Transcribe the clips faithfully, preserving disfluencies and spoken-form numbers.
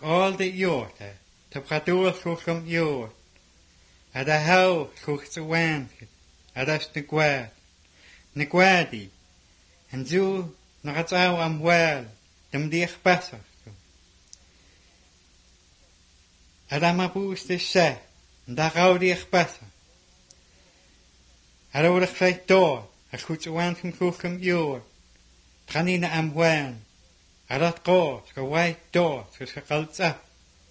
all the yorta, to pradur chuchum yort, at a how chuch to wan, at us negwad, negwadi, and zu nagazaw am well, dem dich besser. At amabus de se, and da gauw dich besser. At oor ik door, a goed to wan from chuchum yort, tranina am well, at dat goos, go white door, so schakalt up.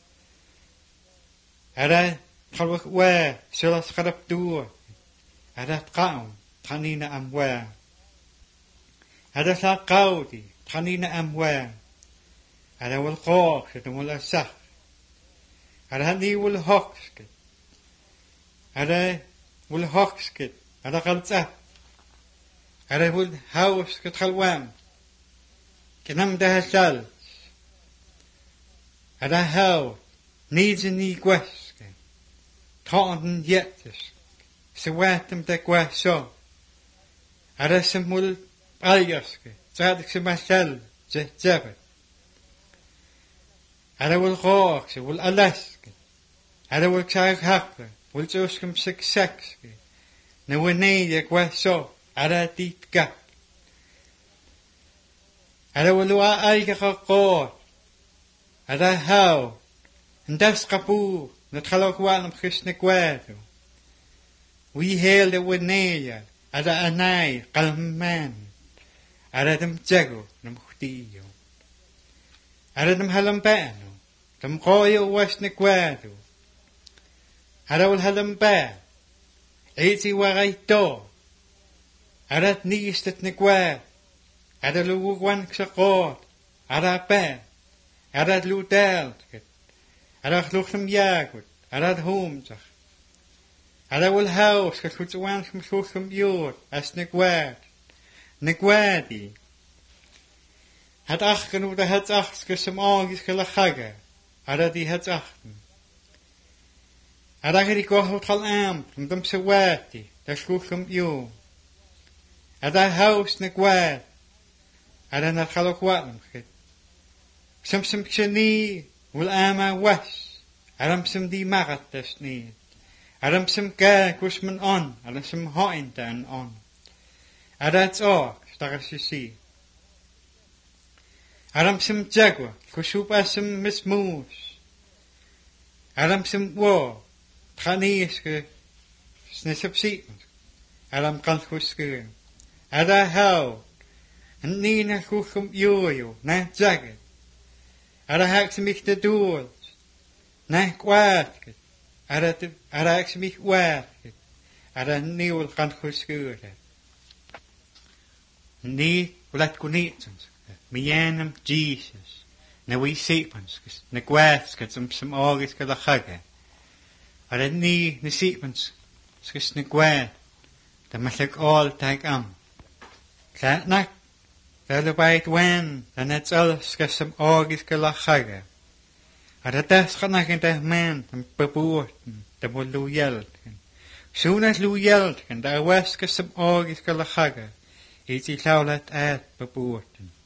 At a chalwach we, sulas charap door, at dat gaum, tranina am well. At a sa gaudi, tranina am well. At a wil goos, at a wil a sach. At a ni wil hoksket. At a wil hoksket, at a galt up. At a wil house get chalwam. Kenam de hasal. At a how needs a knee gweske. Taunten yetis. Se watem de gweso. At a simul aljaske. Zadig se masal. Ze zebet. At a will rook. Se will alaske. At a will ksaag hakke. Will zuskum sik sekske. Ne winne de gweso. At a dit gap. At a will wa algega goor. At a how. En das kapoor. Net galok wanam gisne kwado. We hail the winneya. At a anai kalman. At a dem jago. Nam chutiyo. At a dem halam bano. Dem goyo wasne kwado. At a will halam ba. Eiti warai do. At a niist het ne kwado. At a lu wan ksakot. At a ba. At a lu delt. At a chluchem jagut. At a hoomzach. At a will house. At goed wan chluchem jord. As ne kwad. Ne kwadi. At achken u de het achtske sem aangis gelachage. At a die het achten. At a gedi gohot gal amp. Om dem se wadi. Da chluchem jord. At a house ne kwad. At a nat galok watnam git. Sem sem kshani. Wil ama was. Adam sem die magat des niet. Adam sem ka kus men on. Adam sem hoint en on. Adats ook, stagas je zie. Adam sem jagwa. Kusupa sem mismoes. Adam sem wo. Traniske. Snisep sietens. Adam kan kuske. Ada hou. En nina kuchum jojo. Na jagat. Ada hak ze mich de dood. Na kwaadket. Ada ada hak ze mich kwaadket. Ada nieuw kan geschuren. Nee, laat ko nietsens. Mianum Jesus. Na we sepens. Na kwaadket som som august ka lachage. Ada nee na sepens. Skis na kwaad. Da masak all tag am. Klaat nak. Daar bij wen, dan het alles gesem oogis gelachage. Had het des ganag in de man, en beboorten, de moet loyelten. Zoon as loyelten, daar was gesem oogis gelachage. Iets die zou het uit beboorten.